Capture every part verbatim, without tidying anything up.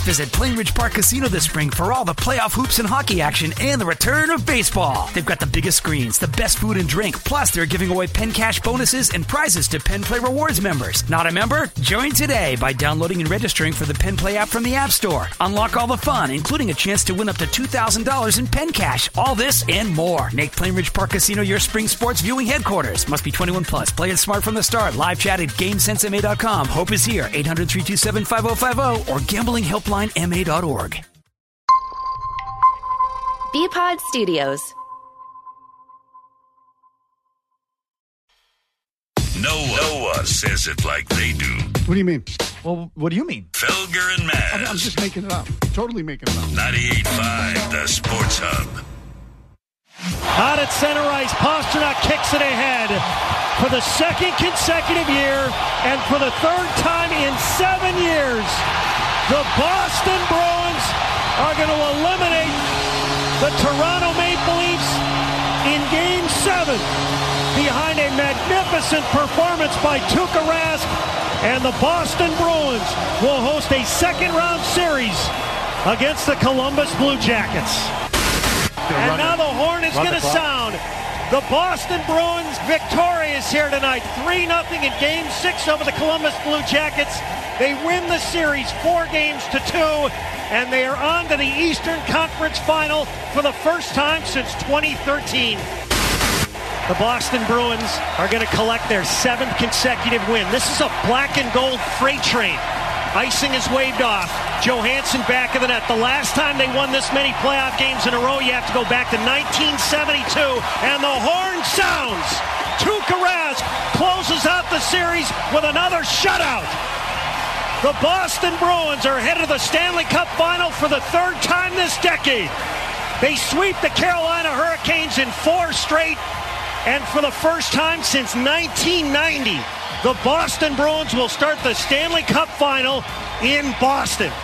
Visit Plainridge Park Casino this spring for all the playoff hoops and hockey action and the return of baseball. They've got the biggest screens, the best food and drink, plus they're giving away Penn Cash bonuses and prizes to Penn Play Rewards members. Not a member? Join today by downloading and registering for the Penn Play app from the App Store. Unlock all the fun, including a chance to win up to two thousand dollars in Penn Cash. All this and more. Make Plainridge Park Casino your spring sports viewing headquarters. Must be twenty-one plus. Play it smart from the start. Live chat at GameSense M A dot com. Hope is here. eight hundred, three two seven, five oh five oh or gambling helpline M A dot org. B-Pod Studios. No one, no one says it like they do. What do you mean? Well, what do you mean? Felger and Maz. I'm, I'm just making it up. Totally making it up. ninety-eight point five, the Sports Hub. Out at center ice, Pastrnak kicks it ahead for the second consecutive year, and for the third time in seven years, the Boston Bruins are going to eliminate the Toronto Maple Leafs in Game seven behind a magnificent performance by Tuukka Rask, and the Boston Bruins will host a second-round series against the Columbus Blue Jackets. And now the horn is going to sound. The Boston Bruins victorious here tonight. three nothing in Game six over the Columbus Blue Jackets. They win the series four games to two, and they are on to the Eastern Conference Final for the first time since twenty thirteen. The Boston Bruins are going to collect their seventh consecutive win. This is a black and gold freight train. Icing is waved off. Johansson back of the net. The last time they won this many playoff games in a row, you have to go back to nineteen seventy-two. And the horn sounds. Tuukka Rask closes out the series with another shutout. The Boston Bruins are headed to the Stanley Cup Final for the third time this decade. They sweep the Carolina Hurricanes in four straight. And for the first time since nineteen ninety, the Boston Bruins will start the Stanley Cup Final in Boston.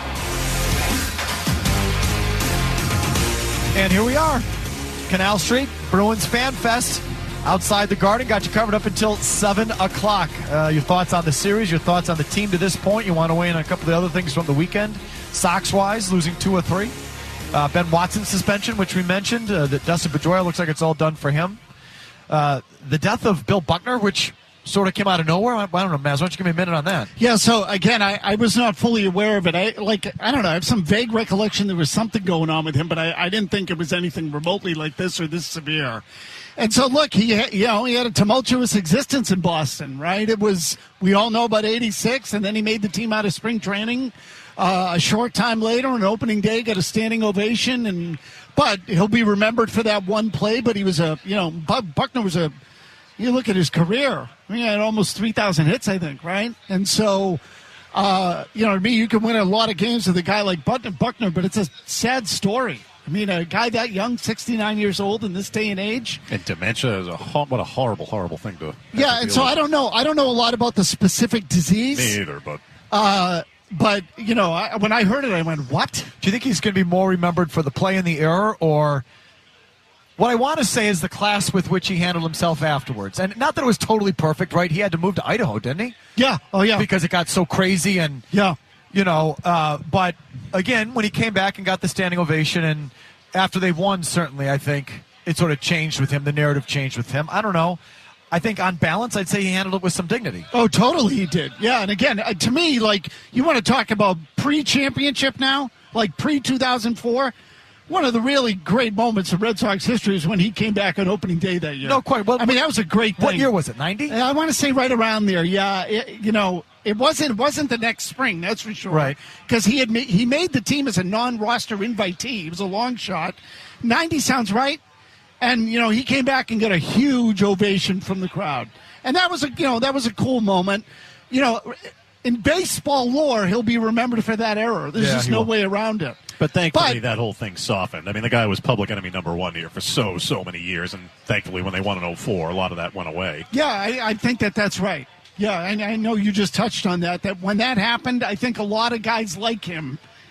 And here we are. Canal Street, Bruins Fan Fest. Outside the Garden, got you covered up until seven o'clock. Uh, your thoughts on the series, your thoughts on the team to this point. You want to weigh in on a couple of the other things from the weekend. Sox-wise, losing two or three. Uh, Ben Watson suspension, which we mentioned. Uh, that Dustin Pedroia looks like it's all done for him. Uh, the death of Bill Buckner, which sort of came out of nowhere. I, I don't know, Maz. Why don't you give me a minute on that? Yeah, so, again, I, I was not fully aware of it. I like I don't know. I have some vague recollection there was something going on with him, but I, I didn't think it was anything remotely like this or this severe. And so, look, he had, you know, he had a tumultuous existence in Boston, right? It was, we all know about eighty-six, and then he made the team out of spring training. Uh, a short time later, on opening day, got a standing ovation, and but he'll be remembered for that one play. But he was a, you know, Buckner was a, you look at his career, I mean, he had almost three thousand hits, I think, right? And so, uh, you know, to me, you can win a lot of games with a guy like Buckner, but it's a sad story. I mean, a guy that young, sixty-nine years old in this day and age. And dementia is a what a horrible, horrible thing to. Yeah, to and so with. I don't know. I don't know a lot about the specific disease. Me either, but. Uh, but you know, I, when I heard it, I went, "What?" Do you think he's going to be more remembered for the play and the error, or what I want to say is the class with which he handled himself afterwards? And not that it was totally perfect, right? He had to move to Idaho, didn't he? Yeah. Oh, yeah. Because it got so crazy and yeah, you know. Uh, but again, when he came back and got the standing ovation, and after they won, certainly I think it sort of changed with him. The narrative changed with him. I don't know. I think on balance, I'd say he handled it with some dignity. Oh, totally he did. Yeah, and again, uh, to me, like, you want to talk about pre-championship now? Like pre-two thousand four? One of the really great moments of Red Sox history is when he came back on opening day that year. No, quite. Well, I mean, that was a great thing. What year was it, ninety? I want to say right around there, yeah. It, you know, it wasn't, it wasn't the next spring, that's for sure. Right. Because he, had ma- he made the team as a non-roster invitee. It was a long shot. ninety sounds right. And, you know, he came back and got a huge ovation from the crowd. And that was a, you know, that was a cool moment. You know, in baseball lore, he'll be remembered for that error. There's Yeah, just he no will. way around it. But thankfully, But- that whole thing softened. I mean, the guy was public enemy number one here for so, so many years. And thankfully, when they won in oh four, a lot of that went away. Yeah, I, I think that that's right. Yeah, and I know you just touched on that, that when that happened, I think a lot of guys like him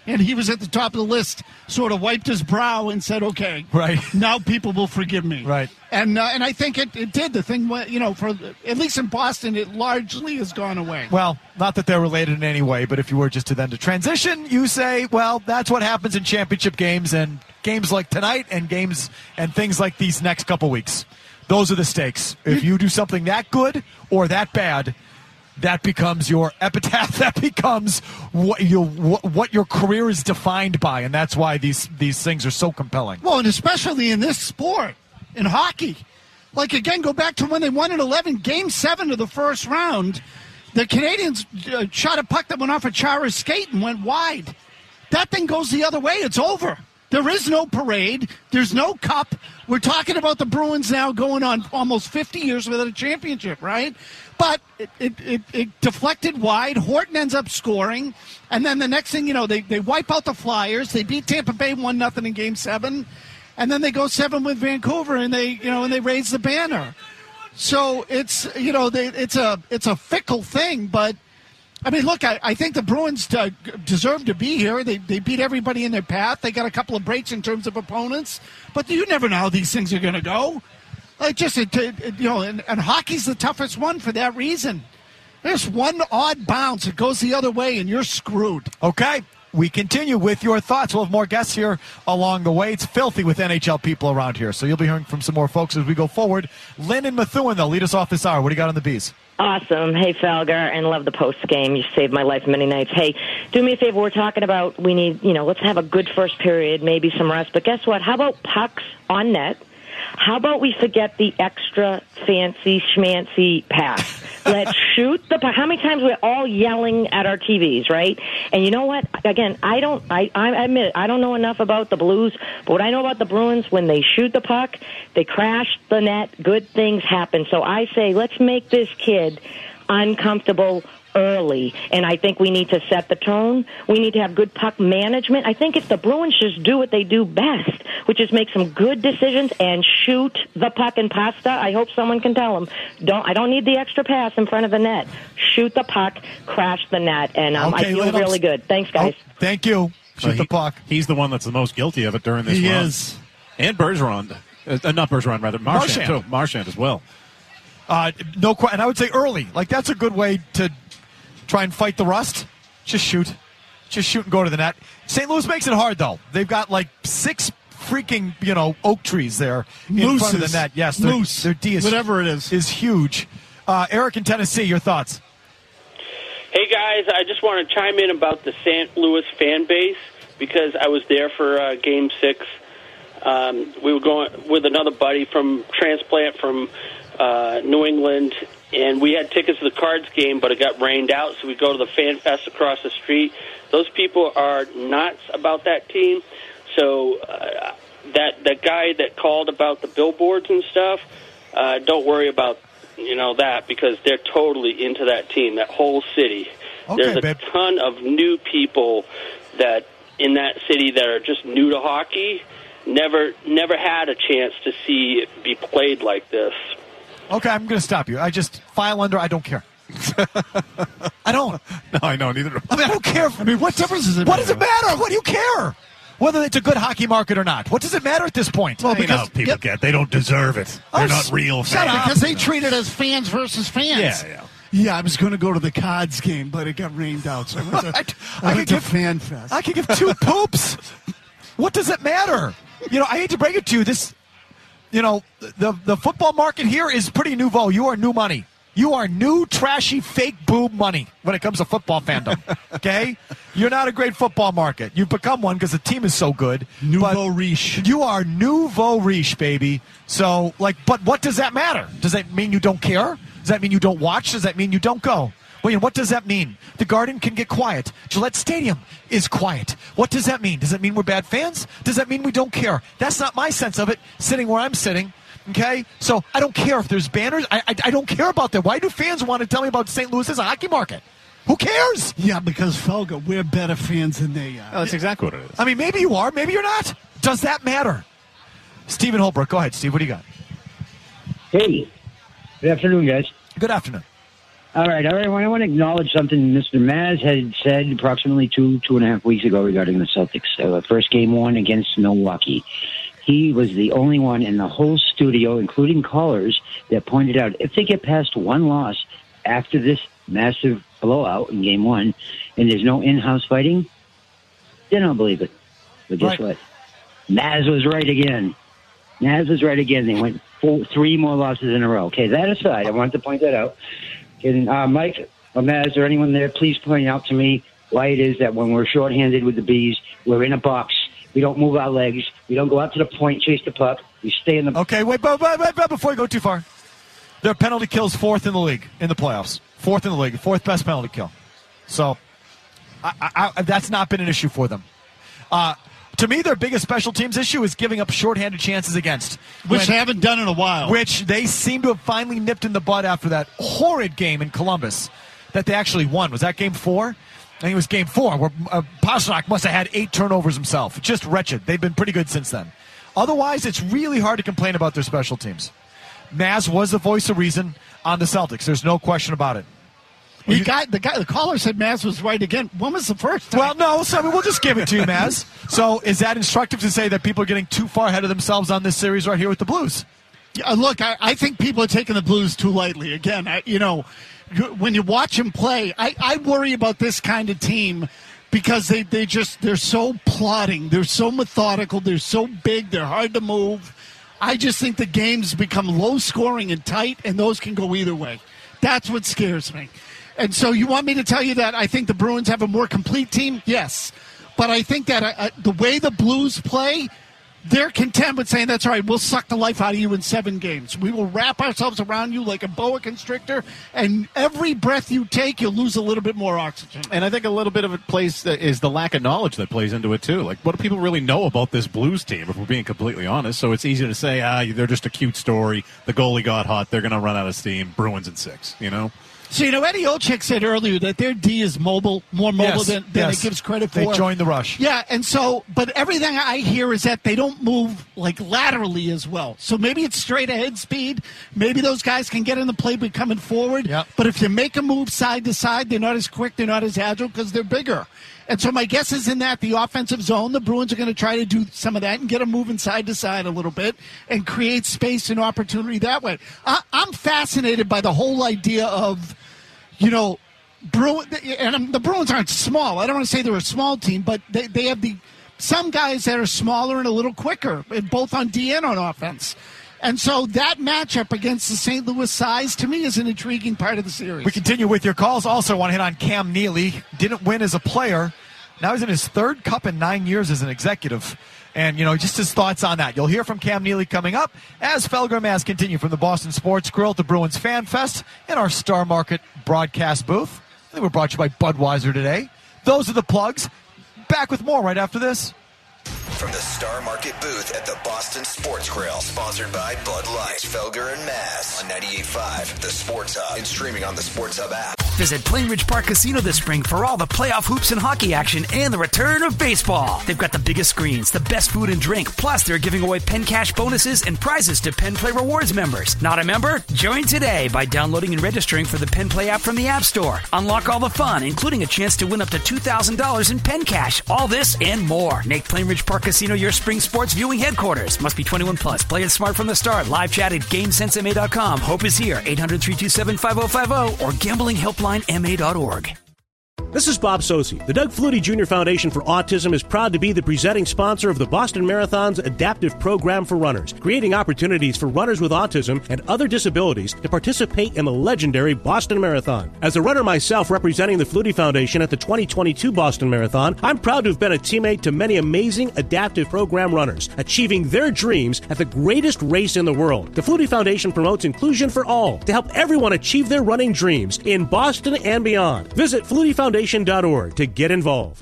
and he was at the top of the list, sort of wiped his brow and said, okay, right. now people will forgive me. Right. And uh, and I think it, it did. The thing, you know, for at least in Boston, it largely has gone away. Well, not that they're related in any way, but if you were just to then to transition, you say, well, that's what happens in championship games and games like tonight and games and things like these next couple weeks. Those are the stakes. If you do something that good or that bad, that becomes your epitaph. That becomes what you what your career is defined by, and that's why these these things are so compelling. Well, and especially in this sport, in hockey. Like, again, go back to when they won in eleven, Game seven of the first round. The Canadians uh, shot a puck that went off a Chara's skate and went wide. That thing goes the other way. It's over. There is no parade. There's no cup. We're talking about the Bruins now going on almost fifty years without a championship, right? But it, it, it, it deflected wide. Horton ends up scoring. And then the next thing you know, they, they wipe out the Flyers. They beat Tampa Bay one nothing in Game seven. And then they go seven with Vancouver, and they, you know, and they raise the banner. So it's, you know, they, it's a it's a fickle thing, but I mean, look, I, I think the Bruins uh, deserve to be here. They they beat everybody in their path. They got a couple of breaks in terms of opponents, but you never know how these things are going to go. Like just it, it, you know, and, and hockey's the toughest one for that reason. There's one odd bounce, it goes the other way, and you're screwed. Okay. We continue with your thoughts. We'll have more guests here along the way. It's filthy with N H L people around here, so you'll be hearing from some more folks as we go forward. Lynn and Methuen, they'll lead us off this hour. What do you got on the Bees? Awesome. Hey, Felger, and love the post game. You saved my life many nights. Hey, do me a favor. We're talking about we need, you know, let's have a good first period, maybe some rest. But guess what? How about pucks on net? How about we forget the extra fancy schmancy pass? Let's shoot the puck. How many times we're all yelling at our T Vs, right? And you know what? Again, I don't. I, I admit it, I don't know enough about the Blues, but what I know about the Bruins, when they shoot the puck, they crash the net. Good things happen. So I say, let's make this kid uncomfortable early, and I think we need to set the tone. We need to have good puck management. I think if the Bruins just do what they do best, which is make some good decisions and shoot the puck in pasta, I hope someone can tell them, don't, I don't need the extra pass in front of the net. Shoot the puck, crash the net, and um, okay, I feel Lynn, really good. Thanks, guys. Oh, thank you. Shoot uh, he, the puck. He's the one that's the most guilty of it during this he run. He is. And Bergeron. Uh, not Bergeron, rather. Marchand, Marchand. too. Marchand as well. Uh, no, and I would say early. Like, that's a good way to try and fight the rust. Just shoot. Just shoot and go to the net. Saint Louis makes it hard, though. They've got, like, six freaking, you know, oak trees there in Mooses. front of the net. Yes, their, Moose. their D is, whatever it is. is huge. Uh, Eric in Tennessee, your thoughts? Hey, guys, I just want to chime in about the Saint Louis fan base because I was there for uh, Game six. Um, we were going with another buddy from transplant from uh, New England, and we had tickets to the Cards game, but it got rained out, so we go to the Fan Fest across the street. Those people are nuts about that team. So uh, that that guy that called about the billboards and stuff, uh, don't worry about you know that because they're totally into that team, that whole city. Okay, There's a babe. ton of new people that in that city that are just new to hockey, never never had a chance to see it be played like this. Okay, I'm going to stop you. I just file under. I don't care. I don't. No, I know. Neither. I mean, I don't care. I mean, what difference does it What make? does it matter? What do you care? Whether it's a good hockey market or not. What does it matter at this point? Well, You know because how people get- get. They don't deserve it. Oh, They're not real Shut fans. up, because they treat it as fans versus fans. Yeah, yeah. Yeah, I was going to go to the Cards game, but it got rained out, so I went to, I- I I went could to give- Fan Fest. I can give two poops. What does it matter? You know, I hate to break it to you. This, you know, the the football market here is pretty nouveau. You are new money. You are new, trashy, fake boob money when it comes to football fandom. Okay? You're not a great football market. You've become one because the team is so good. Nouveau but riche. You are nouveau riche, baby. So, like, but what does that matter? Does that mean you don't care? Does that mean you don't watch? Does that mean you don't go? Well, you know, what does that mean? The Garden can get quiet. Gillette Stadium is quiet. What does that mean? Does that mean we're bad fans? Does that mean we don't care? That's not my sense of it, sitting where I'm sitting. Okay? So I don't care if there's banners. I, I, I don't care about that. Why do fans want to tell me about Saint Louis as a hockey market? Who cares? Yeah, because, Felga, we're better fans than they are. Oh, that's exactly what it is. I mean, maybe you are. Maybe you're not. Does that matter? Stephen Holbrook. Go ahead, Steve. What do you got? Hey. Good afternoon, guys. Good afternoon. All right, all right. I want to acknowledge something Mister Maz had said approximately two, two and a half weeks ago regarding the Celtics. Uh, first game one against Milwaukee. He was the only one in the whole studio, including callers, that pointed out if they get past one loss after this massive blowout in game one and there's no in-house fighting, they don't believe it. But guess Right. what? Maz was right again. Maz was right again. They went four, three more losses in a row. Okay, that aside, I wanted to point that out. And, uh, Mike or Maz or anyone there, please point out to me why it is that when we're shorthanded with the Bees, we're in a box. We don't move our legs. We don't go out to the point, chase the puck. We stay in the... Okay, wait, but, but, but before you go too far. Their penalty kill's fourth in the league in the playoffs. Fourth in the league. Fourth best penalty kill. So I, I, I, that's not been an issue for them. Uh, to me, their biggest special teams issue is giving up shorthanded chances against. Which when, they haven't done in a while. Which they seem to have finally nipped in the bud after that horrid game in Columbus that they actually won. Was that game four? I think it was game four, where uh, Pastrnak must have had eight turnovers himself. Just wretched. They've been pretty good since then. Otherwise, it's really hard to complain about their special teams. Maz was the voice of reason on the Celtics. There's no question about it. The guy, the guy, the caller said Maz was right again. When was the first time? Well, no, so I mean, we'll just give it to you, Maz. So is that instructive to say that people are getting too far ahead of themselves on this series right here with the Blues? Yeah, look, I, I think people are taking the Blues too lightly. Again, I, you know, when you watch them play, I, I worry about this kind of team because they, they just, they're so plodding. They're so methodical. They're so big. They're hard to move. I just think the games become low scoring and tight, and those can go either way. That's what scares me. And so you want me to tell you that I think the Bruins have a more complete team? Yes. But I think that uh, the way the Blues play, they're content with saying, that's all right, we'll suck the life out of you in seven games. We will wrap ourselves around you like a boa constrictor, and every breath you take, you'll lose a little bit more oxygen. And I think a little bit of it plays is the lack of knowledge that plays into it, too. Like, what do people really know about this Blues team, if we're being completely honest? So it's easy to say, ah, they're just a cute story. The goalie got hot. They're going to run out of steam. Bruins in six, you know? So, you know, Eddie Olczyk said earlier that their D is mobile, more mobile Yes, than, than yes. it gives credit for. They joined the rush. Yeah, and so, but everything I hear is that they don't move, like, laterally as well. So maybe it's straight ahead speed. Maybe those guys can get in the play but coming forward. Yep. But if you make a move side to side, they're not as quick, they're not as agile because they're bigger. And so my guess is in that the offensive zone, the Bruins are going to try to do some of that and get them moving side to side a little bit and create space and opportunity that way. I, I'm fascinated by the whole idea of, you know, Bruin, and the Bruins aren't small. I don't want to say they're a small team, but they, they have the some guys that are smaller and a little quicker, both on D and on offense. And so that matchup against the Saint Louis size, to me, is an intriguing part of the series. We continue with your calls. Also want to hit on Cam Neely. Didn't win as a player. Now he's in his third cup in nine years as an executive. And, you know, just his thoughts on that. You'll hear from Cam Neely coming up as Felger and Maz continue from the Boston Sports Grill at the Bruins Fan Fest in our Star Market broadcast booth. I think we're brought to you by Budweiser today. Those are the plugs. Back with more right after this. From the Star Market booth at the Boston Sports Grill, sponsored by Bud Light, Felger and Maz on ninety-eight point five, the Sports Hub, and streaming on the Sports Hub app. Visit Plainridge Park Casino this spring for all the playoff hoops and hockey action and the return of baseball. They've got the biggest screens, the best food and drink, plus they're giving away Penn Cash bonuses and prizes to Penn Play Rewards members. Not a member? Join today by downloading and registering for the Penn Play app from the App Store. Unlock all the fun, including a chance to win up to two thousand dollars in Penn Cash. All this and more. Make Plainridge Park Casino your spring sports viewing headquarters. Must be twenty-one plus. Play it smart from the start. Live chat at game sense m a dot com. Hope is here. eight hundred, three two seven, five oh five oh or gambling helpline m a dot org. This is Bob Sosi. The Doug Flutie Junior Foundation for Autism is proud to be the presenting sponsor of the Boston Marathon's adaptive program for runners, creating opportunities for runners with autism and other disabilities to participate in the legendary Boston Marathon. As a runner myself representing the Flutie Foundation at the twenty twenty-two Boston Marathon, I'm proud to have been a teammate to many amazing adaptive program runners, achieving their dreams at the greatest race in the world. The Flutie Foundation promotes inclusion for all to help everyone achieve their running dreams in Boston and beyond. Visit flutie foundation dot org to get involved.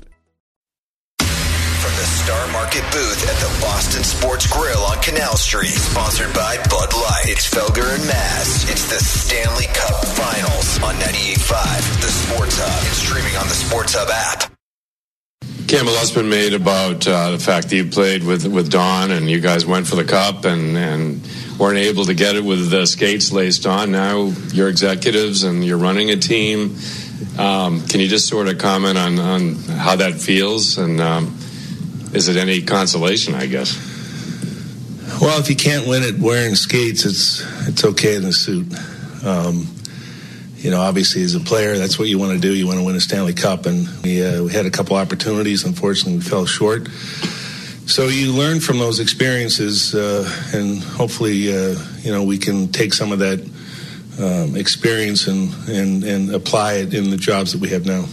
From the Star Market booth at the Boston Sports Grill on Canal Street, sponsored by Bud Light, it's Felger and Maz. It's the Stanley Cup Finals on ninety-eight point five, the Sports Hub, and streaming on the Sports Hub app. Campbell Usman made about uh, the fact that you played with with Don and you guys went for the cup and, and weren't able to get it with the skates laced on. Now you're executives and you're running a team. Um, can you just sort of comment on, on how that feels? And um, is it any consolation, I guess? Well, if you can't win it wearing skates, it's it's okay in a suit. Um, you know, obviously as a player, that's what you want to do. You want to win a Stanley Cup, and we, uh, we had a couple opportunities. Unfortunately, we fell short. So you learn from those experiences, uh, and hopefully, uh, you know, we can take some of that um, experience and, and, and apply it in the jobs that we have now.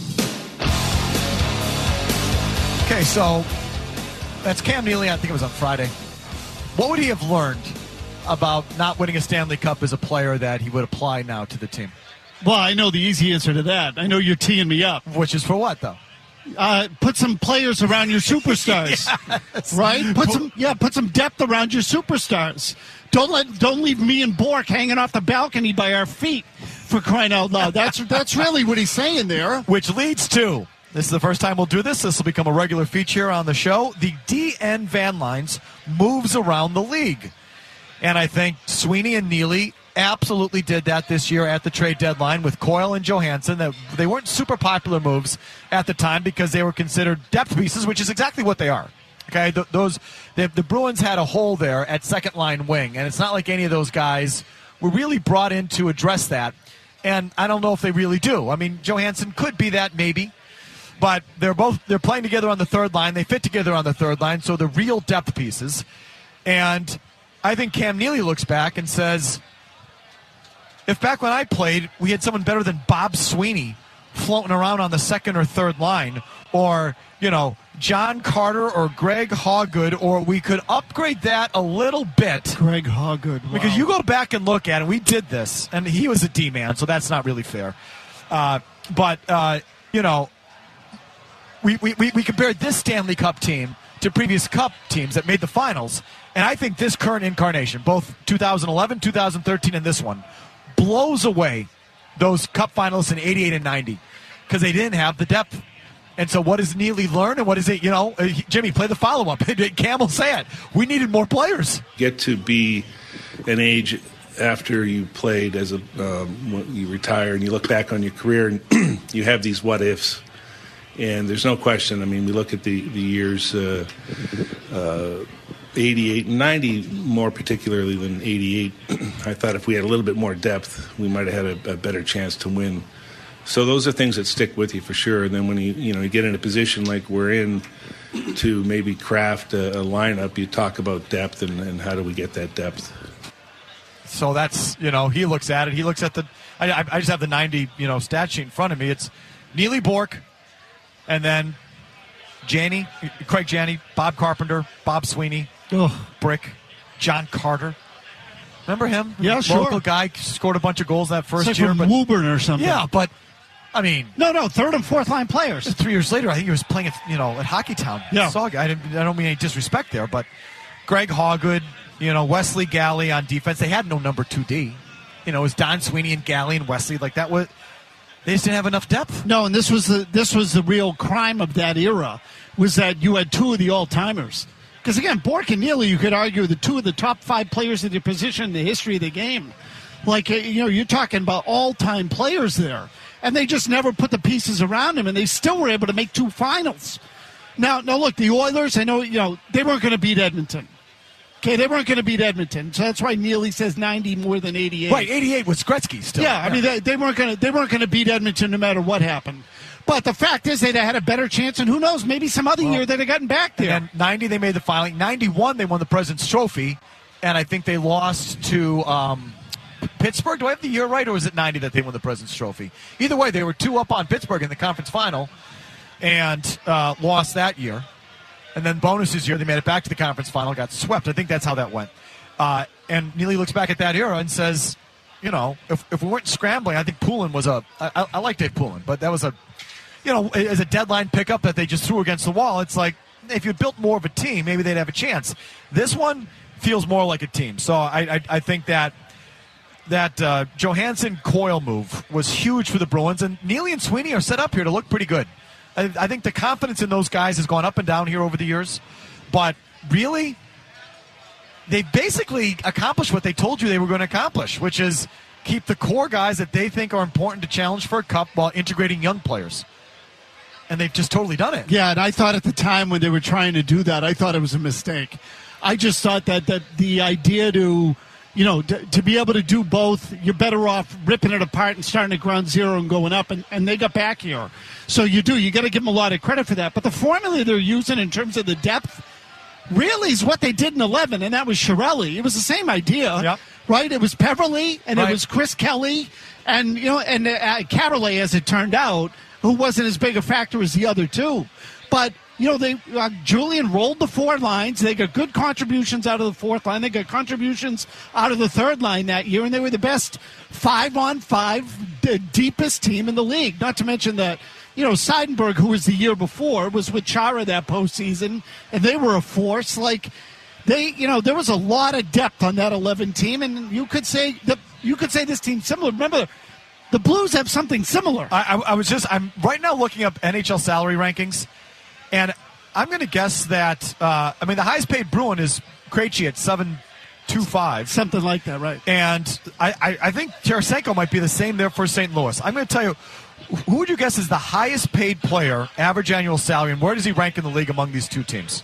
Okay, so that's Cam Neely. I think it was on Friday. What would he have learned about not winning a Stanley Cup as a player that he would apply now to the team? Well, I know the easy answer to that. I know you're teeing me up. Which is for what, though? Uh, put some players around your superstars, yes. Right? Put some, yeah, put some depth around your superstars. Don't let, don't leave me and Bork hanging off the balcony by our feet, for crying out loud. That's that's really what he's saying there. Which leads to, this is the first time we'll do this. This will become a regular feature on the show. The D N Van Lines moves around the league, and I think Sweeney and Neely absolutely did that this year at the trade deadline with Coyle and Johansson. That they weren't super popular moves at the time because they were considered depth pieces, which is exactly what they are. Okay, Th- those the, the Bruins had a hole there at second line wing, and it's not like any of those guys were really brought in to address that. And I don't know if they really do. I mean, Johansson could be that maybe, but they're both they're playing together on the third line. They fit together on the third line, so they're real depth pieces. And I think Cam Neely looks back and says, if back when I played, we had someone better than Bob Sweeney floating around on the second or third line, or, you know, John Carter or Greg Hawgood, or we could upgrade that a little bit. Greg Hawgood, wow. Because you go back and look at it, we did this, and he was a D-man, so that's not really fair. Uh, but, uh, you know, we, we, we compared this Stanley Cup team to previous Cup teams that made the finals, and I think this current incarnation, both two thousand eleven, two thousand thirteen, and this one, blows away those Cup finalists in eighty-eight and ninety because they didn't have the depth. And so what does Neely learn, and what is it, you know, uh, Jimmy, play the follow-up. Cam will say it. We needed more players. Get to be an age after you played as a um, when you retire and you look back on your career and you have these what-ifs. And there's no question. I mean, we look at the, the years uh, uh, eighty-eight and ninety more particularly than eighty-eight. I thought if we had a little bit more depth, we might have had a, a better chance to win. So those are things that stick with you for sure. And then when you you know you get in a position like we're in to maybe craft a, a lineup, you talk about depth and, and how do we get that depth. So that's, you know, he looks at it. He looks at the I, I just have the ninety, you know, stat sheet in front of me. It's Neely, Bork, and then Janney, Craig Janney, Bob Carpenter, Bob Sweeney, Ugh. Brick, John Carter. Remember him? Yeah, sure. Local guy, scored a bunch of goals that first it's like year. From but Woburn or something. Yeah, but I mean, no, no, third and fourth line players. Three years later, I think he was playing at you know at Hockeytown. Yeah, I, didn't, I don't mean any disrespect there, but Greg Hawgood, you know, Wesley Galley on defense. They had no number two D. You know, it was Don Sweeney and Galley and Wesley. Like that was. They just didn't have enough depth. No, and this was the this was the real crime of that era, was that you had two of the all-timers. Because, again, Bork and Neely, you could argue, are the two of the top five players in their position in the history of the game. Like, you know, you're talking about all-time players there. And they just never put the pieces around them, and they still were able to make two finals. Now, now look, the Oilers, I know, you know, they weren't going to beat Edmonton. Okay, they weren't going to beat Edmonton, so that's why Neely says ninety more than eighty-eight. Right, eighty-eight was Gretzky still. Yeah, I yeah. mean they, they weren't going to they weren't going to beat Edmonton no matter what happened. But the fact is, they'd had a better chance, and who knows, maybe some other well, year they'd have gotten back there. And ninety, they made the final. ninety-one, they won the President's Trophy, and I think they lost to um, Pittsburgh. Do I have the year right, or was it ninety that they won the President's Trophy? Either way, they were two up on Pittsburgh in the conference final, and uh, lost that year. And then bonuses year, they made it back to the conference final, got swept. I think that's how that went. Uh, and Neely looks back at that era and says, you know, if, if we weren't scrambling, I think Poulin was a – I, I like Dave Poulin, but that was a, you know, as a deadline pickup that they just threw against the wall. It's like if you built more of a team, maybe they'd have a chance. This one feels more like a team. So I, I, I think that that uh, Johansson Coyle move was huge for the Bruins. And Neely and Sweeney are set up here to look pretty good. I, I think the confidence in those guys has gone up and down here over the years. But really, they basically accomplished what they told you they were going to accomplish, which is keep the core guys that they think are important to challenge for a cup while integrating young players. And they've just totally done it. Yeah, and I thought at the time when they were trying to do that, I thought it was a mistake. I just thought that, that the idea to, you know, to, to be able to do both, you're better off ripping it apart and starting at ground zero and going up, and, and they got back here. So you do. You got to give them a lot of credit for that. But the formula they're using in terms of the depth really is what they did in eleven, and that was Chiarelli. It was the same idea, yep. right? It was Peverley, and right. it was Chris Kelly, and, you know, and uh, Carolet, as it turned out, who wasn't as big a factor as the other two. But, you know, they uh, Julian rolled the four lines. They got good contributions out of the fourth line. They got contributions out of the third line that year, and they were the best five-on-five, the deepest team in the league. Not to mention that, you know, Seidenberg, who was the year before, was with Chara that postseason, and they were a force. Like, they, you know, there was a lot of depth on that eleven team, and you could say that you could say this team's similar. Remember, the Blues have something similar. I, I, I was just, I'm right now looking up N H L salary rankings, and I'm going to guess that, uh, I mean, the highest paid Bruin is Krejci at seven two five. Something like that, right. And I, I, I think Tarasenko might be the same there for Saint Louis. I'm going to tell you, who would you guess is the highest paid player, average annual salary, and where does he rank in the league among these two teams?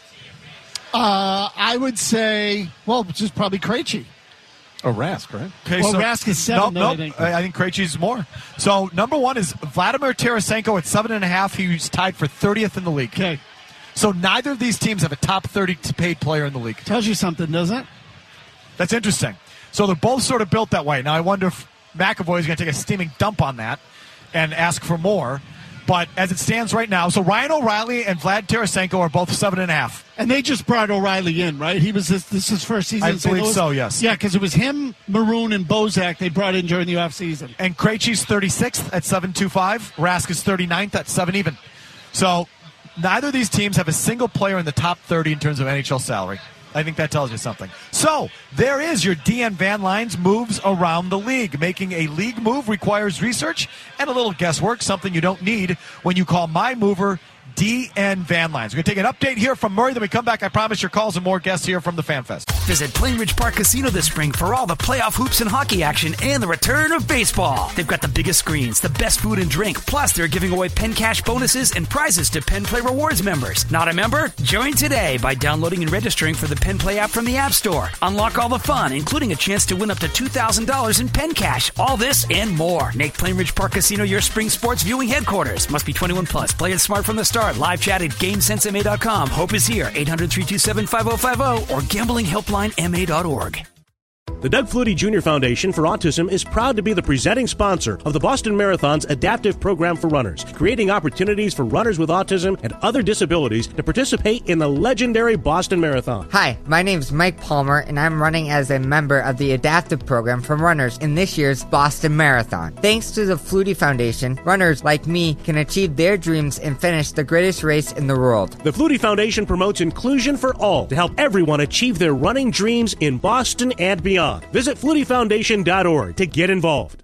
Uh, I would say, well, just probably Krejci. Oh, Rask, right? Okay, well, so, Rask is seven. Nope, though, nope. I think. I think Krejci's more. So number one is Vladimir Tarasenko at seven and a half. He's tied for thirtieth in the league. Okay. So neither of these teams have a top thirty paid player in the league. Tells you something, doesn't it? That's interesting. So they're both sort of built that way. Now I wonder if McAvoy is going to take a steaming dump on that and ask for more. But as it stands right now, so Ryan O'Reilly and Vlad Tarasenko are both seven and a half. And they just brought O'Reilly in, right? He was this, this is his first season. I in Saint believe Louis? so, yes. Yeah, because it was him, Maroon, and Bozak they brought in during the offseason. And Krejci's thirty-sixth at seven two five. Rask is thirty-ninth at seven even. So neither of these teams have a single player in the top thirty in terms of N H L salary. I think that tells you something. So there is your D N Van Line's moves around the league. Making a league move requires research and a little guesswork, something you don't need when you call my mover D N Van Lines. We're going to take an update here from Murray. Then we come back. I promise your calls and more guests here from the Fan Fest. Visit Plainridge Park Casino this spring for all the playoff hoops and hockey action and the return of baseball. They've got the biggest screens, the best food and drink, plus they're giving away Penn Cash bonuses and prizes to Penn Play Rewards members. Not a member? Join today by downloading and registering for the Penn Play app from the App Store. Unlock all the fun, including a chance to win up to two thousand dollars in Penn Cash. All this and more. Make Plainridge Park Casino your spring sports viewing headquarters. Must be twenty-one plus. Play it smart from the start. Live chat at game sense m a dot com. Hope is here. eight hundred, three two seven, five oh five oh or gambling helpline m a dot org. The Doug Flutie Junior Foundation for Autism is proud to be the presenting sponsor of the Boston Marathon's adaptive program for runners, creating opportunities for runners with autism and other disabilities to participate in the legendary Boston Marathon. Hi, my name is Mike Palmer, and I'm running as a member of the adaptive program for runners in this year's Boston Marathon. Thanks to the Flutie Foundation, runners like me can achieve their dreams and finish the greatest race in the world. The Flutie Foundation promotes inclusion for all to help everyone achieve their running dreams in Boston and beyond. Visit flutie foundation dot org to get involved.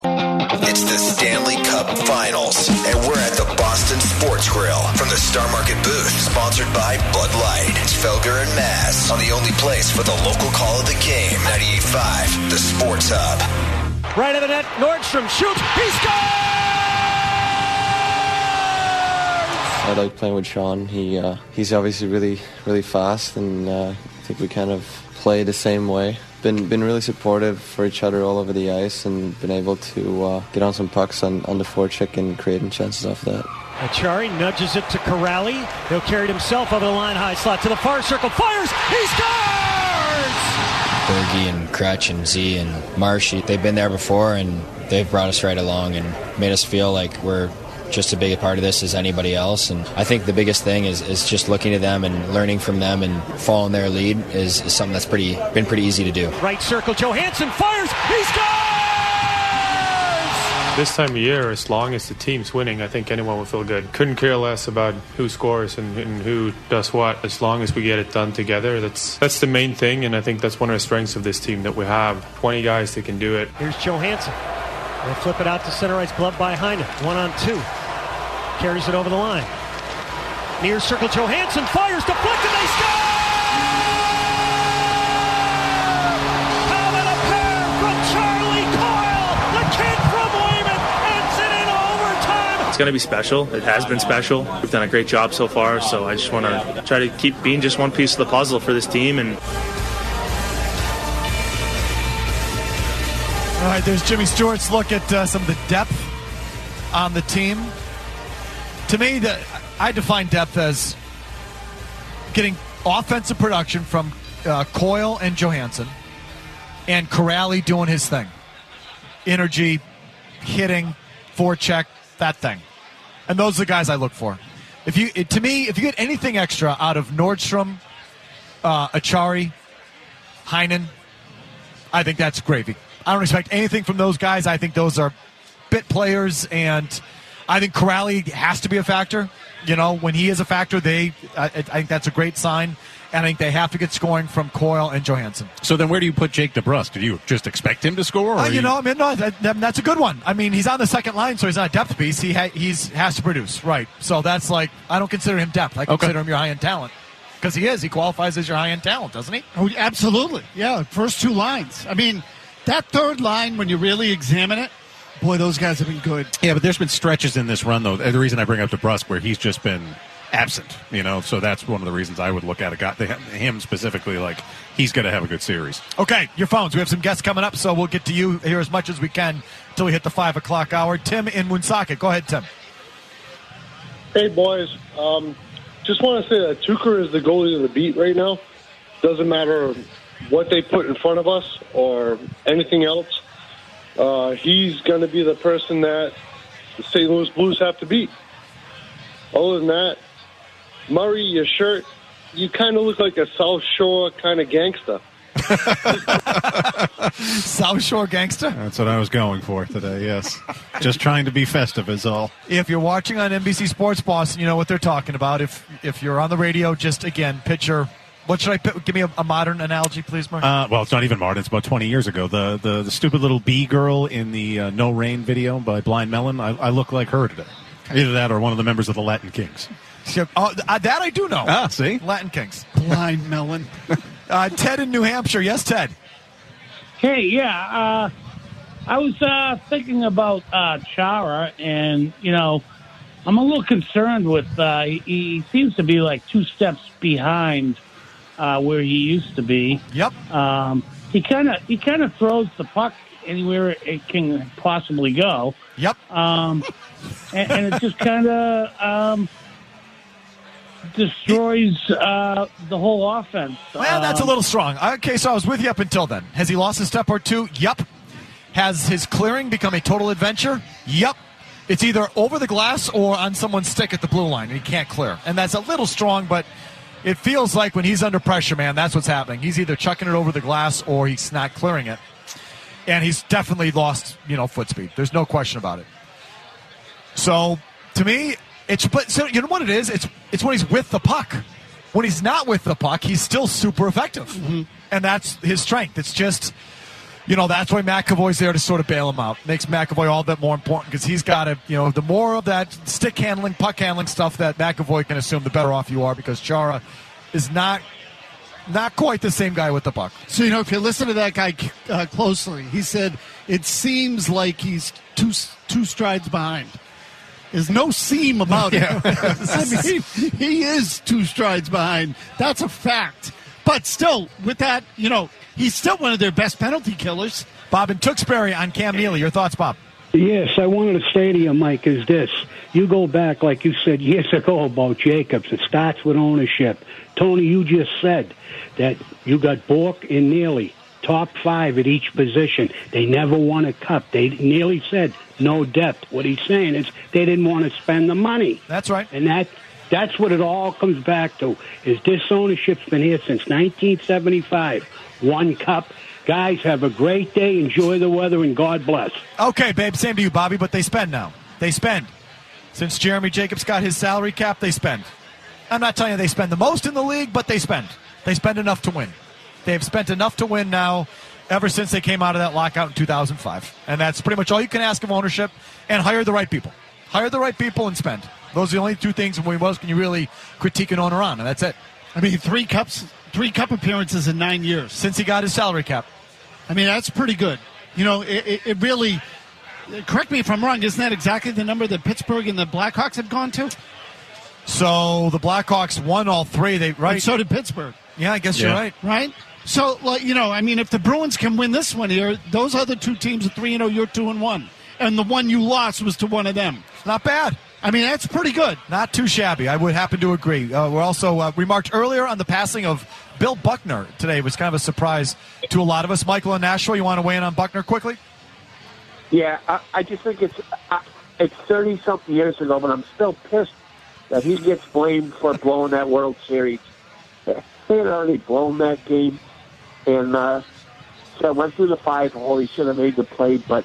It's the Stanley Cup Finals, and we're at the Boston Sports Grill from the Star Market booth, sponsored by Bud Light. It's Felger and Maz on the only place for the local call of the game, ninety-eight point five, the Sports Hub. Right of the net, Nordstrom shoots, he scores! I like playing with Sean. He uh, he's obviously really, really fast, and uh, I think we kind of play the same way. Been been really supportive for each other all over the ice, and been able to uh, get on some pucks on, on the forecheck and creating chances off that. Achari nudges it to Corrali. He'll carry it himself over the line high slot to the far circle. Fires! He scores! Bergie and Kretsch and Z and Marshy, they've been there before, and they've brought us right along and made us feel like we're just as big a part of this as anybody else. And I think the biggest thing is, is just looking at them and learning from them and following their lead is, is something that's pretty been pretty easy to do. Right circle, Johansson fires, he scores! This time of year, as long as the team's winning, I think anyone will feel good. Couldn't care less about who scores and, and who does what. As long as we get it done together, that's that's the main thing, and I think that's one of the strengths of this team, that we have twenty guys that can do it. Here's Johansson. They flip it out to center ice, glove by Heinen. One on two. carries it over the line. Near circle, Johansson fires, deflected, they score! How about a pair from Charlie Coyle? The kid from Weymouth ends it in overtime! It's going to be special. It has been special. We've done a great job so far, so I just want to try to keep being just one piece of the puzzle for this team. And all right, there's Jimmy Stewart's look at uh, some of the depth on the team. To me, the, I define depth as getting offensive production from uh, Coyle and Johansson, and Corrali doing his thing. Energy, hitting, forecheck, that thing. And those are the guys I look for. If you, it, to me, if you get anything extra out of Nordstrom, uh, Achari, Heinen, I think that's gravy. I don't expect anything from those guys. I think those are bit players, and I think Corrali has to be a factor. You know, when he is a factor, they I, I think that's a great sign, and I think they have to get scoring from Coyle and Johansson. So then where do you put Jake DeBrusk? Do you just expect him to score? Or Uh, you you know, I mean, no, that, that, that's a good one. I mean, he's on the second line, so he's not a depth piece. He ha- he's has to produce, right? So that's like, I don't consider him depth. I consider Okay. him your high-end talent. Because he is. He qualifies as your high-end talent, doesn't he? Oh, absolutely. Yeah, first two lines. I mean, that third line, when you really examine it, boy, those guys have been good. Yeah, but there's been stretches in this run, though. The reason I bring up DeBrusk where he's just been absent, you know, so that's one of the reasons I would look at it. Got him specifically, like, he's going to have a good series. Okay, your phones. We have some guests coming up, so we'll get to you here as much as we can until we hit the five o'clock hour. Tim in Woonsocket. Go ahead, Tim. Hey, boys. Um, just want to say that Tuukka is the goalie of the beat right now. Doesn't matter what they put in front of us or anything else. Uh, he's going to be the person that the Saint Louis Blues have to beat. Other than that, Murray, your shirt, you kind of look like a South Shore kind of gangster. South Shore gangster? That's what I was going for today, yes. Just trying to be festive is all. If you're watching on N B C Sports Boston, you know what they're talking about. If if you're on the radio, just, again, picture... What should I pick? Give me a, a modern analogy, please, Mark. Uh, well, it's not even modern. It's about twenty years ago. The the, the stupid little bee girl in the uh, No Rain video by Blind Melon, I, I look like her today. Either that or one of the members of the Latin Kings. So, uh, that I do know. Ah, see? Latin Kings. Blind Melon. uh, Ted in New Hampshire. Yes, Ted. Hey, yeah. Uh, I was uh, thinking about uh, Chara, and, you know, I'm a little concerned with, uh, he, he seems to be like two steps behind uh, where he used to be. Yep. Um, he kind of he kind of throws the puck anywhere it can possibly go. Yep. Um, and, and it just kind of um, destroys uh, the whole offense. Well, that's a Um, little strong. Okay, so I was with you up until then. Has he lost a step or two? Yep. Has his clearing become a total adventure? Yep. It's either over the glass or on someone's stick at the blue line, and he can't clear. And that's a little strong, but it feels like when he's under pressure, man, that's what's happening. He's either chucking it over the glass or he's not clearing it. And he's definitely lost, you know, foot speed. There's no question about it. So, to me, it's but so you know what it is? It's it's when he's with the puck. When he's not with the puck, he's still super effective. Mm-hmm. And that's his strength. It's just, you know, that's why McAvoy's there to sort of bail him out. Makes McAvoy all that more important because he's got to, you know, the more of that stick handling, puck handling stuff that McAvoy can assume, the better off you are because Chara is not not quite the same guy with the puck. So, you know, if you listen to that guy uh, closely, he said it seems like he's two two strides behind. There's no seam about it. I mean, he is two strides behind. That's a fact. But still, with that, you know, he's still one of their best penalty killers. Bob in Tewksbury on Cam Neely. Your thoughts, Bob? Yes, I wanted to say to you, Mike, is this. You go back, like you said years ago about Jacobs. It starts with ownership. Tony, you just said that you got Bork and Neely, top five at each position. They never won a cup. They Neely said no depth. What he's saying is they didn't want to spend the money. That's right. And that that's what it all comes back to, is this ownership's been here since nineteen seventy-five. One cup. Guys, have a great day. Enjoy the weather, and God bless. Okay, babe. Same to you, Bobby, but they spend now. They spend. Since Jeremy Jacobs got his salary cap, they spend. I'm not telling you they spend the most in the league, but they spend. They spend enough to win. They've spent enough to win now ever since they came out of that lockout in two thousand five. And that's pretty much all you can ask of ownership, and hire the right people. Hire the right people and spend. Those are the only two things when else can you really critique an owner on, and that's it. I mean, three cups, three cup appearances in nine years since he got his salary cap. I mean, that's pretty good. You know, it, it, it really. Correct me if I'm wrong. Isn't that exactly the number that Pittsburgh and the Blackhawks have gone to? So the Blackhawks won all three. They right. And so did Pittsburgh. Yeah, I guess yeah. you're right. Right. So, like, you know, I mean, if the Bruins can win this one here, those other two teams are three and zero. You're two and one, and the one you lost was to one of them. Not bad. I mean, that's pretty good. Not too shabby. I would happen to agree. Uh, we're also uh, remarked earlier on the passing of Bill Buckner today. It was kind of a surprise to a lot of us. Michael in Nashville, you want to weigh in on Buckner quickly? Yeah, I, I just think it's uh, it's thirty-something years ago, but I'm still pissed that he gets blamed for blowing that World Series. They had already blown that game, and uh, so went through the five hole. He should have made the play, but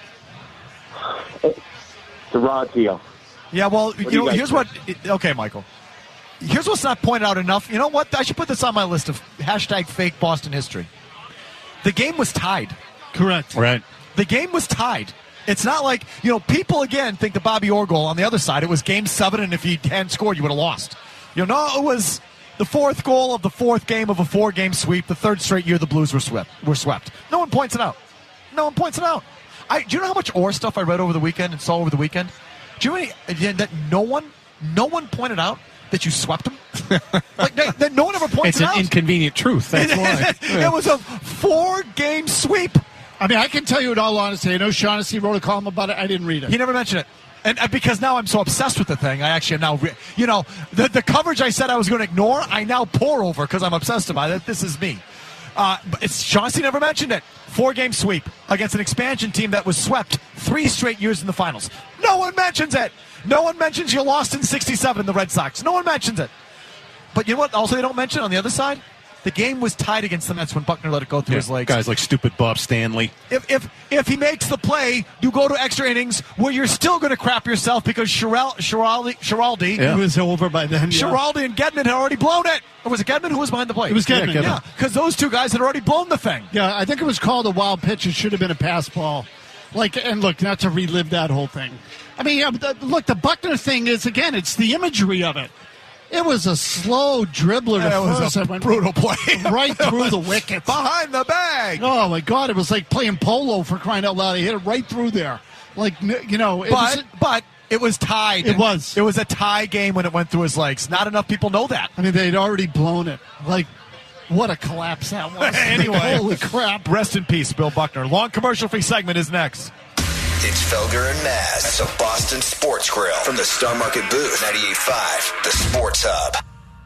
it's a raw deal. Yeah, well, what you know, you here's think? what... Okay, Michael. Here's what's not pointed out enough. You know what? I should put this on my list of hashtag fake Boston history. The game was tied. Correct. Right. The game was tied. It's not like, you know, people, again, think the Bobby Orr goal on the other side. It was game seven, and if he hadn't scored, you would have lost. You know, no, it was the fourth goal of the fourth game of a four-game sweep, the third straight year the Blues were swept. Were swept. No one points it out. No one points it out. I, do you know how much Orr stuff I read over the weekend and saw over the weekend? Do you know any, that no one, no one pointed out that you swept them? Like that, that no one ever points it's it out. It's an inconvenient truth. That's why. It was a four-game sweep. I mean, I can tell you in all honesty, I know Shaughnessy wrote a column about it. I didn't read it. He never mentioned it. And uh, because now I'm so obsessed with the thing, I actually am now, re- you know, the, the coverage I said I was going to ignore, I now pour over because I'm obsessed about it. This is me. Uh, but it's, Shaughnessy never mentioned it. Four-game sweep against an expansion team that was swept three straight years in the finals. No one mentions it. No one mentions you lost in sixty-seven in the Red Sox. No one mentions it. But you know what also they don't mention on the other side? The game was tied against the Mets when Buckner let it go through yeah, his legs. Guys like stupid Bob Stanley. If if if he makes the play, you go to extra innings where you're still going to crap yourself because Sherald, Sheraldi, Sheraldi yeah. was over by then. Yeah. Sheraldi and Gedman had already blown it. Or was it Gedman who was behind the plate? It was Gedman. Yeah, because yeah, those two guys had already blown the thing. Yeah, I think it was called a wild pitch. It should have been a pass ball. Like, and look, not to relive that whole thing. I mean, yeah, the, look, the Buckner thing is, again, it's the imagery of it. It was a slow dribbler to yeah, first. It was a brutal play. Right through the wicket. Behind the bag. Oh, my God. It was like playing polo for crying out loud. He hit it right through there. Like, you know. It but, was, but it was tied. It was. It was a tie game when it went through his legs. Not enough people know that. I mean, they'd already blown it. Like, what a collapse that was. Anyway. Holy crap. Rest in peace, Bill Buckner. Long commercial-free segment is next. It's Felger and Maz at the Boston Sports Grill from the Star Market booth, ninety-eight point five, the Sports Hub.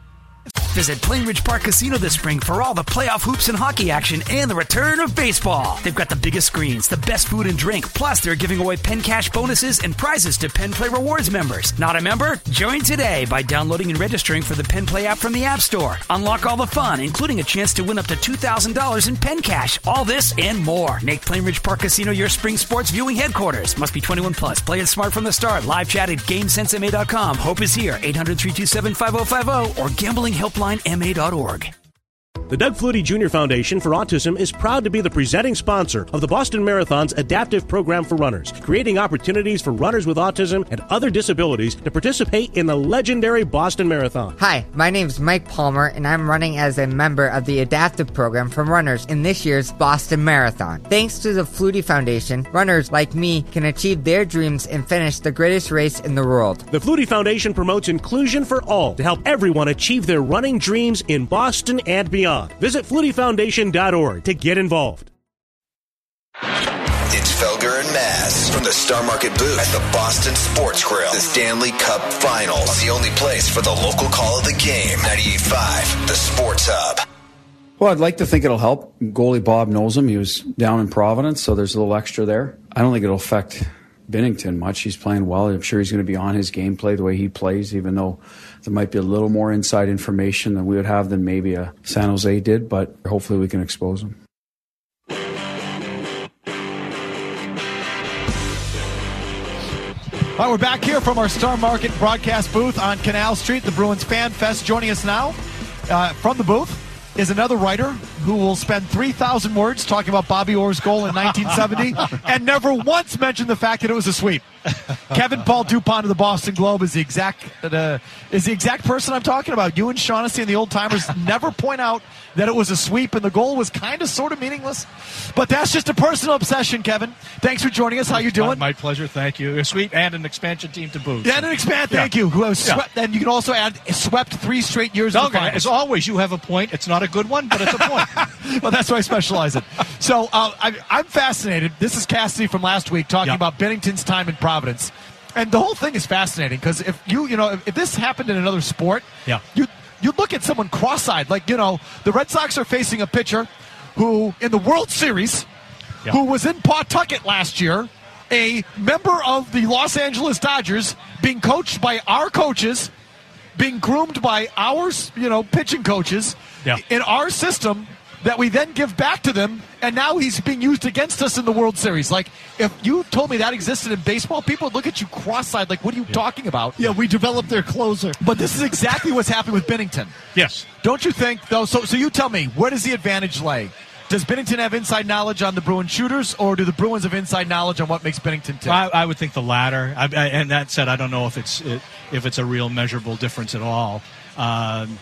Visit Plainridge Park Casino this spring for all the playoff hoops and hockey action and the return of baseball. They've got the biggest screens, the best food and drink, plus they're giving away Penn Cash bonuses and prizes to Penn Play Rewards members. Not a member? Join today by downloading and registering for the Penn Play app from the App Store. Unlock all the fun, including a chance to win up to two thousand dollars in Penn Cash. All this and more. Make Plainridge Park Casino your spring sports viewing headquarters. Must be twenty-one plus. Play it smart from the start. Live chat at GameSense M A dot com. Hope is here. eight hundred, three two seven, five oh five oh or gambling helpline M A dot org. The Doug Flutie Junior Foundation for Autism is proud to be the presenting sponsor of the Boston Marathon's adaptive program for runners, creating opportunities for runners with autism and other disabilities to participate in the legendary Boston Marathon. Hi, my name's Mike Palmer, and I'm running as a member of the adaptive program for runners in this year's Boston Marathon. Thanks to the Flutie Foundation, runners like me can achieve their dreams and finish the greatest race in the world. The Flutie Foundation promotes inclusion for all to help everyone achieve their running dreams in Boston and beyond. Visit flutie foundation dot org to get involved. It's Felger and Maz from the Star Market booth at the Boston Sports Grill. The Stanley Cup Finals. The only place for the local call of the game. ninety-eight point five, the Sports Hub. Well, I'd like to think it'll help. Goalie Bob knows him. He was down in Providence, so there's a little extra there. I don't think it'll affect Binnington much. He's playing well. I'm sure he's going to be on his gameplay the way he plays, even though there might be a little more inside information than we would have than maybe a San Jose did, but hopefully we can expose him. All right, we're back here from our Star Market broadcast booth on Canal Street, the Bruins Fan Fest. Joining us now uh, from the booth is another writer, who will spend three thousand words talking about Bobby Orr's goal in nineteen seventy and never once mention the fact that it was a sweep. Kevin Paul Dupont of the Boston Globe is the exact uh, is the exact person I'm talking about. You and Shaughnessy and the old timers never point out that it was a sweep and the goal was kind of sort of meaningless. But that's just a personal obsession, Kevin. Thanks for joining us. How you doing? My, my pleasure. Thank you. A sweep and an expansion team to boot. Yeah, and an expand. Thank yeah. you. Who has swept, yeah. And you can also add swept three straight years. Okay. Of the finals. As always, you have a point. It's not a good one, but it's a point. Well, that's what I specialize in. So uh, I, I'm fascinated. This is Cassidy from last week talking yeah. about Binnington's time in Providence. And the whole thing is fascinating because if you, you know, if, if this happened in another sport, yeah. you you look at someone cross-eyed. Like, you know, the Red Sox are facing a pitcher who, in the World Series, yeah. who was in Pawtucket last year, a member of the Los Angeles Dodgers, being coached by our coaches, being groomed by our, you know, pitching coaches yeah. in our system that we then give back to them, and now he's being used against us in the World Series. Like, if you told me that existed in baseball, people would look at you cross-eyed like, what are you yeah. talking about? Yeah, we developed their closer. But this is exactly what's happening with Binnington. Yes. Don't you think, though? So, so you tell me, where does the advantage lay? Does Binnington have inside knowledge on the Bruins shooters, or do the Bruins have inside knowledge on what makes Binnington tick? I, I would think the latter. I, I, and that said, I don't know if it's it, if it's a real measurable difference at all. Um,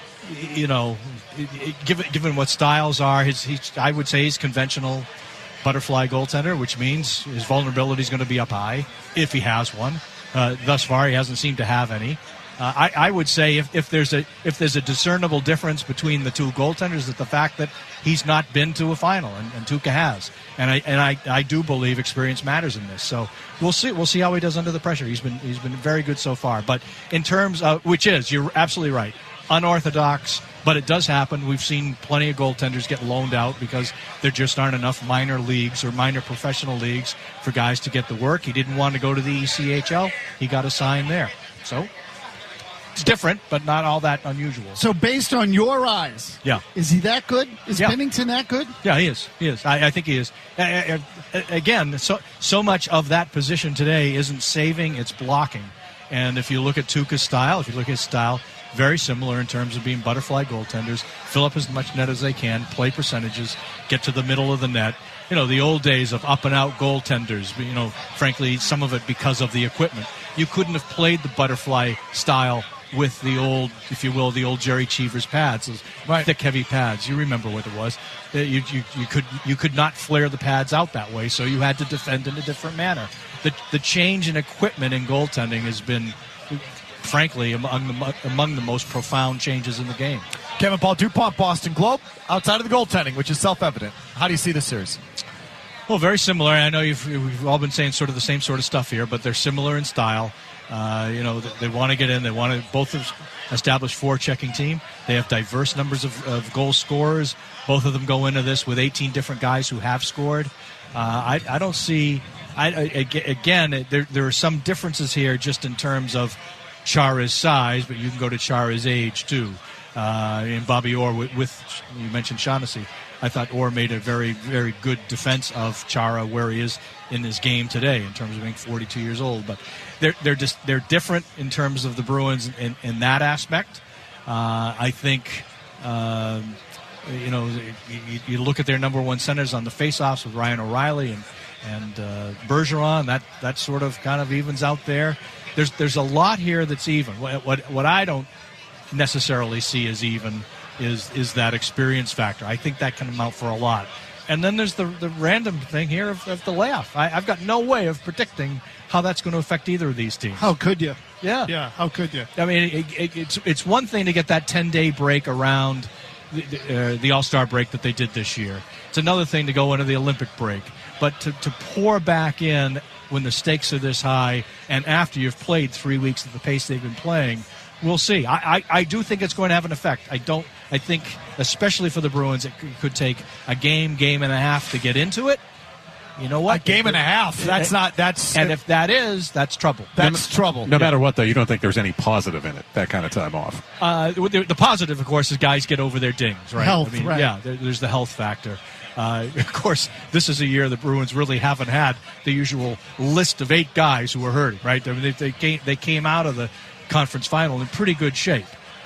you know, given given what styles are, his, he's, I would say he's conventional butterfly goaltender, which means his vulnerability is going to be up high if he has one. Uh, thus far, he hasn't seemed to have any. Uh, I, I would say if, if there's a if there's a discernible difference between the two goaltenders, that the fact that he's not been to a final and, and Tuukka has, and I and I, I do believe experience matters in this. So we'll see we'll see how he does under the pressure. He's been he's been very good so far. But in terms of, which is, you're absolutely right, unorthodox, but it does happen. We've seen plenty of goaltenders get loaned out because there just aren't enough minor leagues or minor professional leagues for guys to get the work. He didn't want to go to the E C H L. He got assigned there. So it's different, but not all that unusual. So based on your eyes, yeah, is he that good? Is yeah. Binnington that good? Yeah, he is. He is. I, I think he is. Uh, uh, again, so so much of that position today isn't saving, it's blocking. And if you look at Tuukka's style, if you look at his style, very similar in terms of being butterfly goaltenders, fill up as much net as they can, play percentages, get to the middle of the net. You know, the old days of up-and-out goaltenders, you know, frankly, some of it because of the equipment. You couldn't have played the butterfly style with the old, if you will, the old Jerry Cheevers pads, those right. thick, heavy pads. You remember what it was. You, you, you could you could not flare the pads out that way, so you had to defend in a different manner. The, the change in equipment in goaltending has been, frankly, among the, among the most profound changes in the game. Kevin Paul Dupont, Boston Globe, outside of the goaltending, which is self-evident. How do you see this series? Well, very similar. I know you've, we've all been saying sort of the same sort of stuff here, but they're similar in style. Uh, you know, they, they want to get in. They want to both establish four-checking team. They have diverse numbers of, of goal scorers. Both of them go into this with eighteen different guys who have scored. Uh, I, I don't see. I, I, again, there there are some differences here just in terms of Chara's size, but you can go to Chara's age too. Uh, and Bobby Orr with, with you mentioned Shaughnessy. I thought Orr made a very, very good defense of Chara where he is in his game today in terms of being forty-two years old. But they're they're just they're different in terms of the Bruins in, in that aspect. Uh, I think um, you know you, you look at their number one centers on the faceoffs with Ryan O'Reilly and and uh, Bergeron. That that sort of kind of evens out there. There's there's a lot here that's even. What what, what I don't necessarily see as even is is that experience factor. I think that can amount for a lot. And then there's the the random thing here of, of the layoff. I, I've got no way of predicting how that's going to affect either of these teams. How could you? Yeah. Yeah, how could you? I mean, it, it, it's it's one thing to get that ten-day break around the, uh, the All-Star break that they did this year. It's another thing to go into the Olympic break. But to, to pour back in when the stakes are this high and after you've played three weeks at the pace they've been playing, we'll see. I, I, I do think it's going to have an effect. I don't. I think, especially for the Bruins, it c- could take a game, game and a half to get into it. You know what? A game and a half. That's not. That's. And if that is, that's trouble. That's no, trouble. No yeah. matter what, though, you don't think there's any positive in it. That kind of time off. Uh, the, the positive, of course, is guys get over their dings, right? Health, I mean, right? Yeah, there, there's the health factor. Uh, of course, this is a year the Bruins really haven't had the usual list of eight guys who were hurting, right? I mean, they, they came they came out of the conference final in pretty good shape.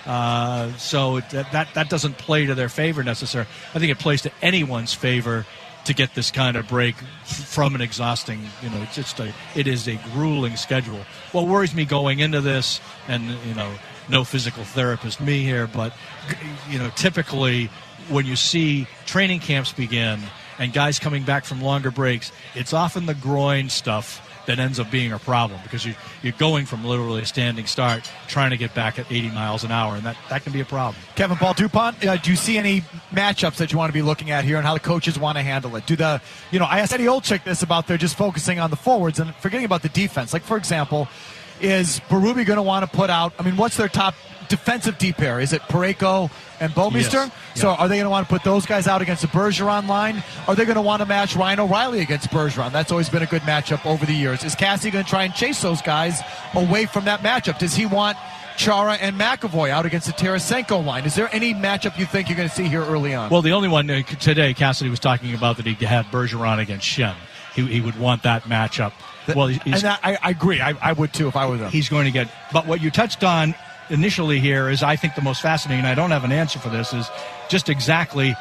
Uh, so it, that that doesn't play to their favor necessarily. I think it plays to anyone's favor to get this kind of break from an exhausting, you know, it's just a, it is a grueling schedule. What worries me going into this, and, you know, no physical therapist me here, but, you know, typically when you see training camps begin and guys coming back from longer breaks, it's often the groin stuff that ends up being a problem because you, you're going from literally a standing start trying to get back at eighty miles an hour, and that, that can be a problem. Kevin Paul Dupont, uh, do you see any matchups that you want to be looking at here and how the coaches want to handle it? Do the, you know, I asked Eddie Olczyk this about they're just focusing on the forwards and forgetting about the defense. Like, for example, is Berube going to want to put out, I mean, what's their top defensive D pair? Is it Parayko and Bouwmeester? Yes. So Yeah. are they going to want to put those guys out against the Bergeron line? Are they going to want to match Ryan O'Reilly against Bergeron? That's always been a good matchup over the years. Is Cassie going to try and chase those guys away from that matchup? Does he want Chara and McAvoy out against the Tarasenko line? Is there any matchup you think you're going to see here early on? Well, the only one uh, today, Cassidy was talking about that he'd have Bergeron against Shen. He, he would want that matchup. Well, he's, and that, I, I agree. I, I would too if I were them. He's going to get. But what you touched on initially here is, I think, the most fascinating, and I don't have an answer for this, is just exactly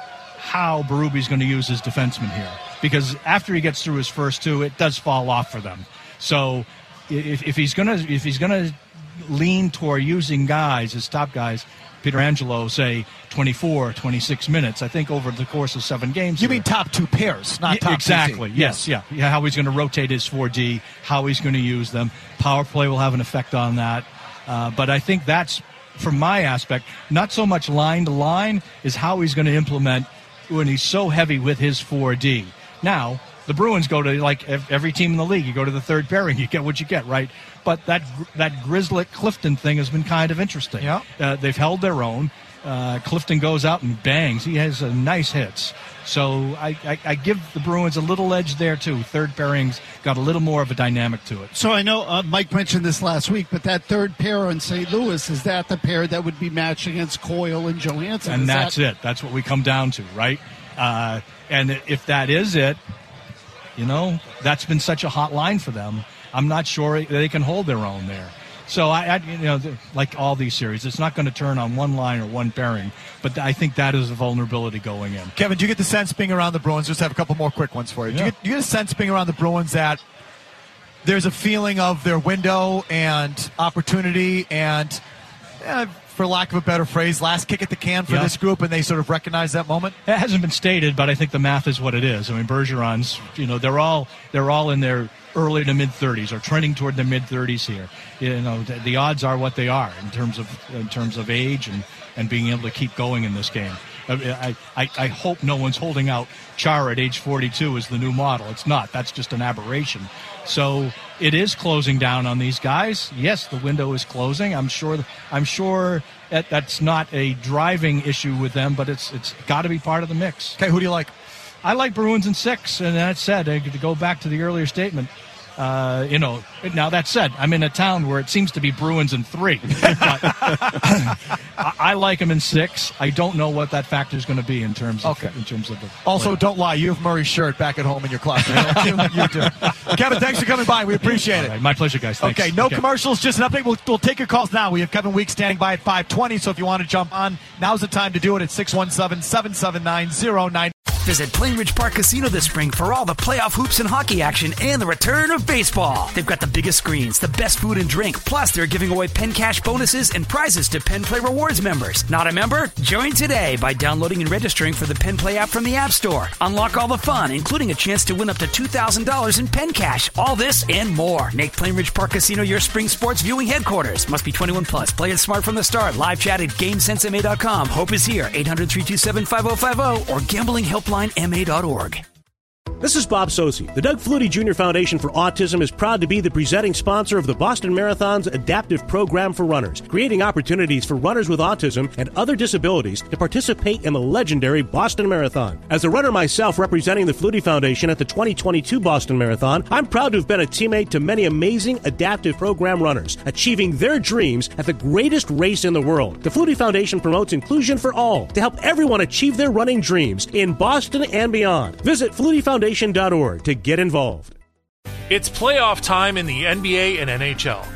how Berube's going to use his defensemen here. Because after he gets through his first two, it does fall off for them. So if, if he's going to if he's going to lean toward using guys, his top guys, Pietrangelo, say twenty-four, twenty-six minutes, I think over the course of seven games. You here. mean top two pairs, not Yeah, top exactly. two Yes, yeah. yeah. How he's going to rotate his four D, how he's going to use them. Power play will have an effect on that. Uh, but I think that's, from my aspect, not so much line to line, is how he's going to implement when he's so heavy with his four D. Now, the Bruins go to, like every team in the league, you go to the third pairing, you get what you get, right? But that that Grizzlick-Clifton thing has been kind of interesting. Yeah. Uh, they've held their own. Uh, Clifton goes out and bangs. He has uh, nice hits. So I, I, I give the Bruins a little edge there, too. Third pairings got a little more of a dynamic to it. So I know uh, Mike mentioned this last week, but that third pair in Saint Louis, is that the pair that would be matched against Coyle and Johansson? And is that's that... it. That's what we come down to, right? Uh, and if that is it, you know, that's been such a hot line for them. I'm not sure they can hold their own there. So, I, I you know, like all these series, it's not going to turn on one line or one pairing, but I think that is a vulnerability going in. Kevin, do you get the sense being around the Bruins? Just have a couple more quick ones for you. Yeah. Do, you get, do you get a sense being around the Bruins that there's a feeling of their window and opportunity and, eh, for lack of a better phrase, last kick at the can for Yeah. this group, and they sort of recognize that moment? It hasn't been stated, but I think the math is what it is. I mean, Bergeron's, you know, they're all they're all in their early to mid thirties or trending toward the mid thirties here. You know, the, the odds are what they are in terms of in terms of age and, and being able to keep going in this game. I, I, I hope no one's holding out Chara at age forty-two as the new model. It's not. That's just an aberration. So it is closing down on these guys. Yes, the window is closing. I'm sure. I'm sure that that's not a driving issue with them, but it's it's got to be part of the mix. Okay, who do you like? I like Bruins in six, and that said, uh, to go back to the earlier statement, uh, you know, now that said, I'm in a town where it seems to be Bruins in three. But I, I like them in six. I don't know what that factor is going to be in terms of Okay. in terms of the. Also, winner. don't lie. You have Murray's shirt back at home in your closet. you, you do. Kevin, thanks for coming by. We appreciate All it. right, my pleasure, guys. Thanks. Okay, no commercials, just an update. We'll, we'll take your calls now. We have Kevin Weeks standing by at five twenty, so if you want to jump on, now's the time to do it at six one seven, seven seven nine, zero nine. Visit Plainridge Park Casino this spring for all the playoff hoops and hockey action and the return of baseball. They've got the biggest screens, the best food and drink, plus they're giving away Penn Cash bonuses and prizes to Penn Play Rewards members. Not a member? Join today by downloading and registering for the Penn Play app from the App Store. Unlock all the fun, including a chance to win up to two thousand dollars in Penn Cash. All this and more. Make Plainridge Park Casino your spring sports viewing headquarters. Must be twenty-one plus. Play it smart from the start. Live chat at GameSense M A dot com. Hope is here. eight hundred, three two seven, five oh five oh or gambling helpline M A dot org. This is Bob Sosi. The Doug Flutie Junior Foundation for Autism is proud to be the presenting sponsor of the Boston Marathon's adaptive program for runners, creating opportunities for runners with autism and other disabilities to participate in the legendary Boston Marathon. As a runner myself representing the Flutie Foundation at the twenty twenty-two Boston Marathon, I'm proud to have been a teammate to many amazing adaptive program runners, achieving their dreams at the greatest race in the world. The Flutie Foundation promotes inclusion for all to help everyone achieve their running dreams in Boston and beyond. Visit flutie foundation dot org to get involved. It's playoff time in the N B A and N H L.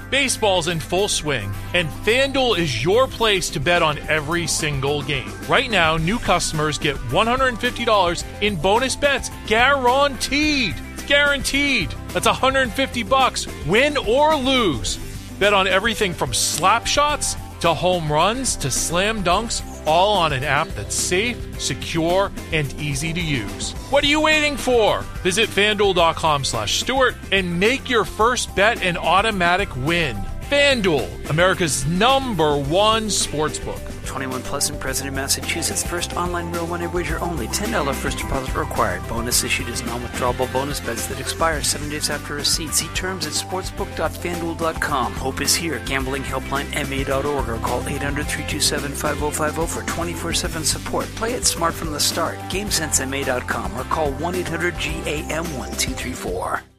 Baseball's in full swing, and FanDuel is your place to bet on every single game. Right now, new customers get one hundred fifty dollars in bonus bets guaranteed. It's guaranteed. That's one hundred fifty bucks, win or lose. Bet on everything from slap shots to home runs to slam dunks, all on an app that's safe, secure, and easy to use. What are you waiting for? Visit FanDuel.com slash Stewart and make your first bet an automatic win. FanDuel, America's number one sportsbook. twenty-one plus and present in Massachusetts. First online real money wager only. ten dollars first deposit required. Bonus issued as non-withdrawable bonus bets that expire seven days after receipt. See terms at sportsbook dot fan duel dot com. Hope is here. Gambling helpline M A dot org or call eight hundred, three two seven, five oh five oh for twenty-four seven support. Play it smart from the start. GameSense M A dot com or call one eight hundred G A M one two three four.